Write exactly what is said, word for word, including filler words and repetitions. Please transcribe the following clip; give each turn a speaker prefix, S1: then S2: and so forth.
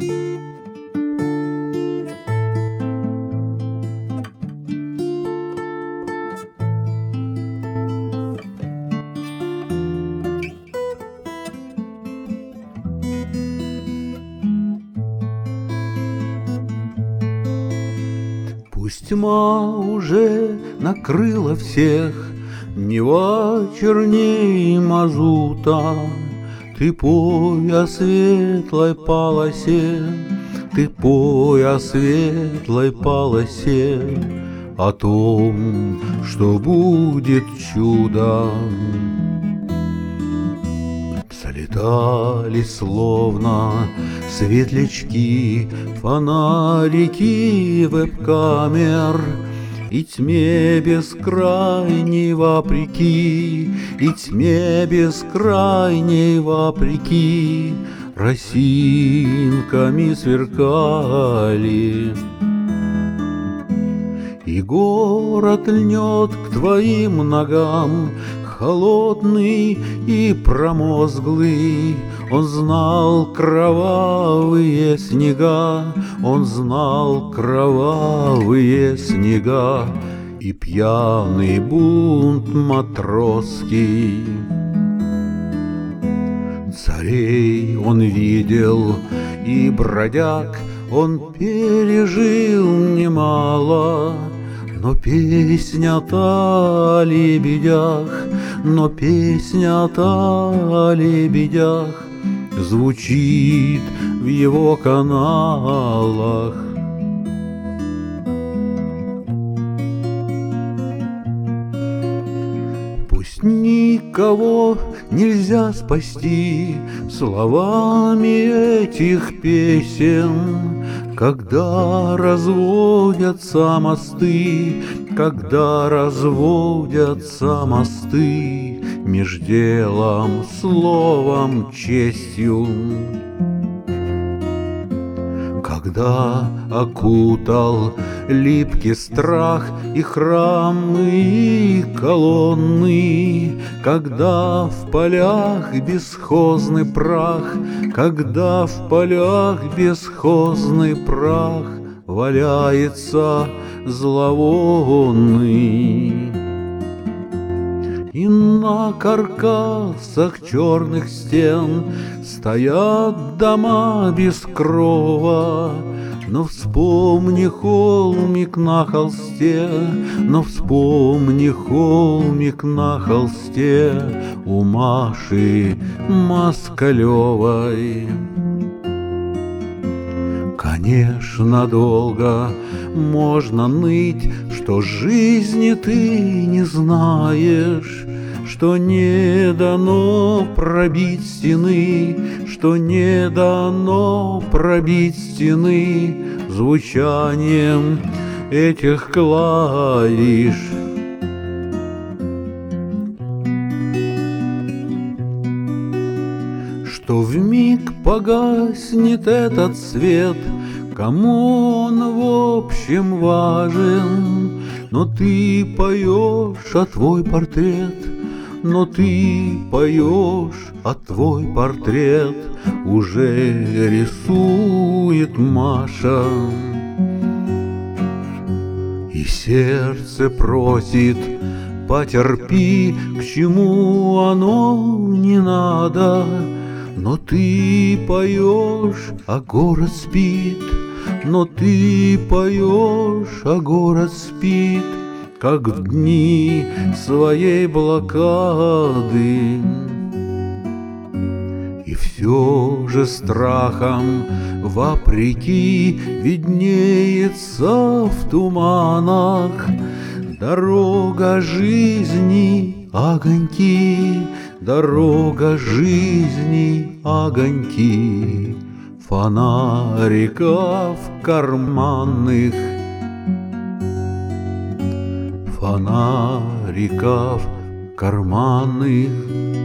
S1: Пусть тьма уже накрыла всех, Нева черней мазута, Ты пой о светлой полосе, Ты пой о светлой полосе, О том, что будет чудом. Залетали словно светлячки, фонарики веб-камер, И тьме бескрайней вопреки, И тьме бескрайней вопреки Росинками сверкали. И город льнет к твоим ногам, холодный и промозглый. Он знал кровавые снега, Он знал кровавые снега И пьяный бунт матросский. Царей он видел и бродяг Он пережил немало, Но песня-то о лебедях, но песня-то о лебедях Звучит в его каналах. Пусть никого нельзя спасти словами этих песен, Когда разводятся мосты, когда разводятся мосты Меж делом, словом, честью. Когда окутал липкий страх и храмы, и колонны, Когда в полях бесхозный прах, Когда в полях бесхозный прах Валяется зловонный. И на каркасах черных стен Стоят дома без крова. Но вспомни холмик на холсте, Но вспомни холмик на холсте У Маши Москалевой. Конечно, долго можно ныть, Что жизни ты не знаешь, Что не дано пробить стены, Что не дано пробить стены Звучанием этих клавиш. Что вмиг погаснет этот свет, Кому он в общем важен, Но ты поешь, а твой портрет, Но ты поешь, а твой портрет Уже рисует Маша. И сердце просит: потерпи, к чему оно не надо. Но ты поешь, а город спит, Но ты поешь, а город спит, Как в дни своей блокады. И все же страхом вопреки Виднеется в туманах дорога жизни, огоньки, Дорога жизни, огоньки Фонариков карманных, Фонариков карманных.